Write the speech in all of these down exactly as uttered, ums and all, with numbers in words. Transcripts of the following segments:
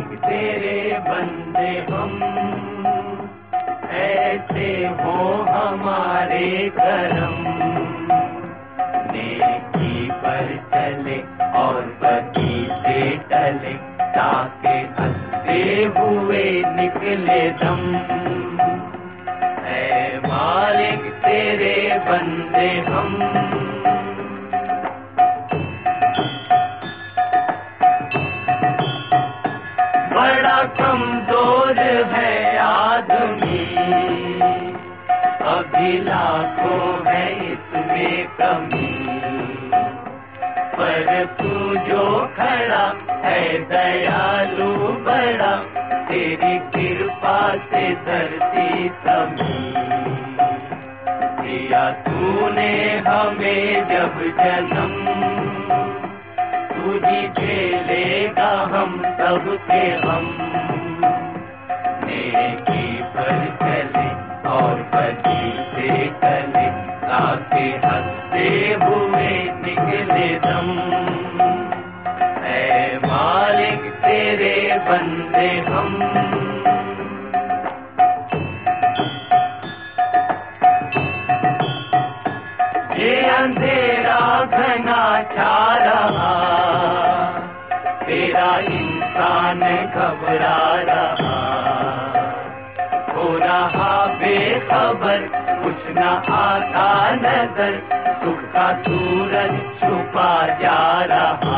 मालिक तेरे बंदे हम, ऐसे हो हमारे करम। नेकी पर चले और बदी से टले, ताके हंसते हुए निकले दम। ऐ मालिक तेरे बंदे हम। बड़ा कमजोर है आदमी, अभी लाखों है इसमें कमी, पर तू जो खड़ा है दयालु बड़ा, तेरी कृपा से धरती समी। दिया तूने हमें जब जन्म, तुझी झेलेगा हम सबके हम। नेकी पर चले और बदी से टले, ताके हंसते हुए निकले दम। ऐ मालिक तेरे बंदे हम। ये अंधेरा घना छा रहा, तेरा इंसान घबरा रहा, हो रहा बेखबर कुछ न आता नजर, सुख का सूरज छुपा जा रहा।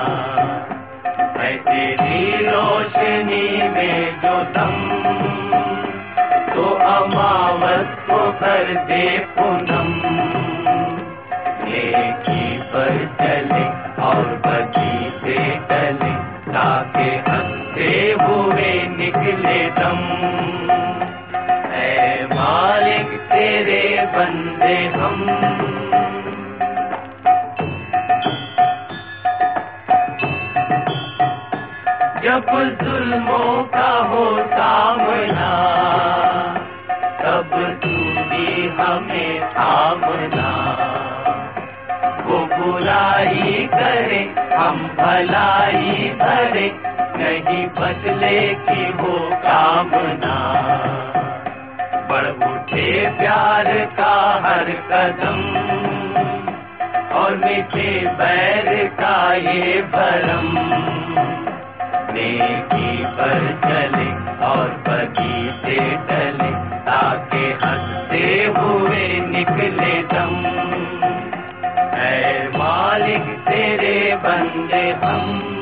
है तेरी रोशनी में जो दम, तो अमावस को कर दे पूनम। नेकी पर चले और बदी से टले, ताके हंसते हुए निकले दम। ऐ मालिक तेरे बंदे हम। जब जुल्मों का हो सामना, तब तू भी हमें थामना। वो बुराई करे हम भलाई भरे, नहीं बदले की वो कामना। बढ़ उठे प्यार का हर कदम, और मिटे बैर का ये भरम। नेकी पर चले और बदी से टले, ताके हंसते हुए निकले दम। ऐ मालिक तेरे बंदे हम।